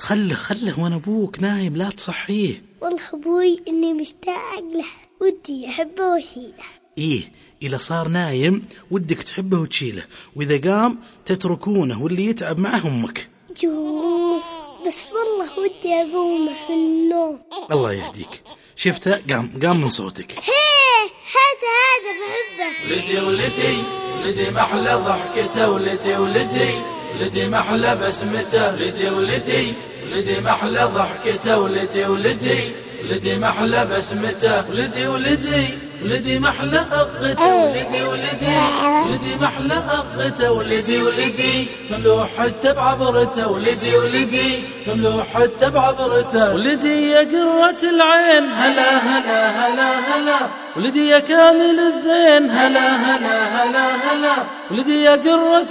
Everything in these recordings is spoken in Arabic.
خله وانا ابوك نايم لا تصحيه. والله ابوي اني مشتاق له ودي احبه واشيله. ايه إذا صار نايم ودك تحبه وتشيله، وإذا قام تتركونه واللي يتعب معه أمك. بس والله ودي أقوم في النوم. الله يهديك، شفته قام من صوتك. هذا بحبه. ولدي محلى ضحكته، ولدي محلى بسمته، ولدي محلى ضحكته، ولدي محلى بسمته، ولدي محلى أخته، ولدي محلى أخته، ولدي مملوح حتى بعبرته، ولدي مملوح حتى بعبرته، ولدي يا قرة العين هلا هلا هلا هلا، ولدي يا كامل الزين هلا هلا هلا هلا، ولدي يا قرة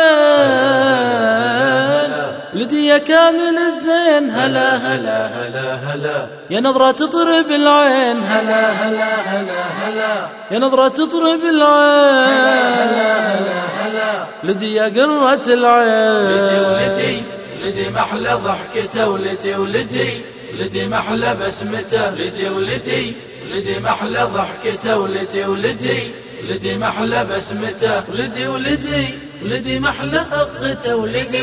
العين، ولدي يا كامل الزين هلا هلا هلا هلا، يا نظرة تطرب العين هلا هلا هلا هلا، يا نظرة تطرب العين، ولدي يا قرة العين، ولدي محلى ضحكته، ولدي محلى بسمته، ولدي محلى ضحكته، ولدي محلى بسمته، ولدي محلى أخته،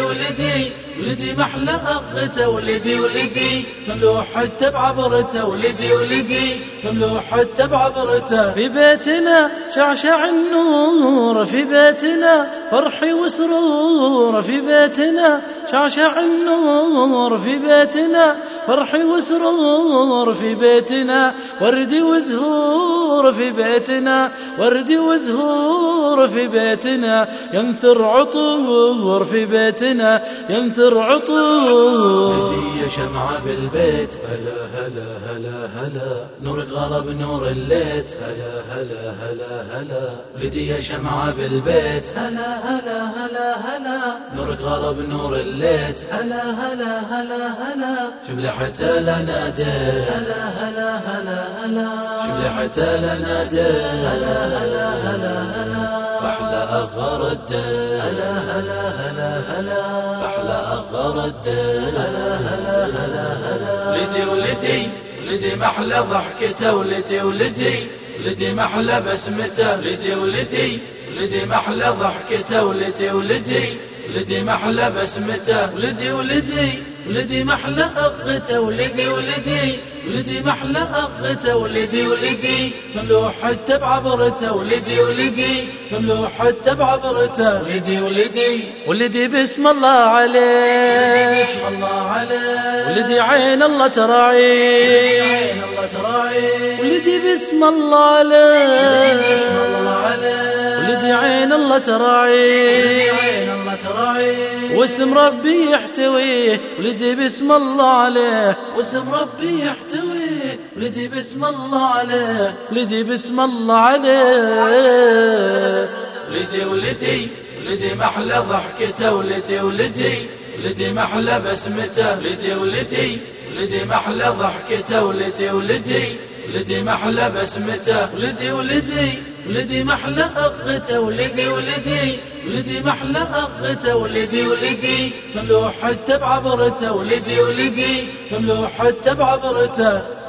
ولدي محلى أخته، ولدي مملوح حتى بعبرته، ولدي مملوح حتى بعبرته، في بيتنا شعشع النور، في بيتنا فرح وسرور، في بيتنا شعشع النور، في بيتنا فرح وسرور، في بيتنا ورد وزهور، في بيتنا ورد وزهور، في بيتنا ينثر عطور، في بيتنا ينثر عطور، ولدي شمعة في البيت هلا هلا هلا هلا، نورك غلب نور الليت هلا هلا هلا هلا، ولدي شمعة في البيت هلا هلا هلا هلا، نورك غلب نور الليت هلا هلا هلا هلا، شوف لحتى لنادي هلا هلا هلا هلا، شوف لحتى لنادي هلا هلا هلا هلا، أحلى أغار الدين هلا هلا هلا هلا، أحلى أغار الدين هلا هلا هلا هلا، ولدي محلى ضحكته، ولدي محلى بسمته، ولدي محلى ضحكته، ولدي محلى بسمته، ولدي محلى أخته، ولدي محلى أخته، ولدي مملوح حتى بعبرته، ولدي مملوح حتى بعبرته، ولدي بسم الله عليه، بسم الله عليه، ولدي عين الله تراعيه، ولدي بسم الله عليه، بسم الله عليه، ولدي عين الله تراعيه، واسم ربي يحتويه، ولدي بسم الله عليه، واسم ربي يحتويه، ولدي بسم الله عليه، ولدي بسم الله عليه، ولدي محلى ضحكته، ولدي محلى بسمته، ولدي محلى ضحكته، ولدي محلى بسمته، ولدي محلى أخته، ولدي محلى أخته، ولدي مملوح حتى بعبرته، ولدي مملوح حتى بعبرته.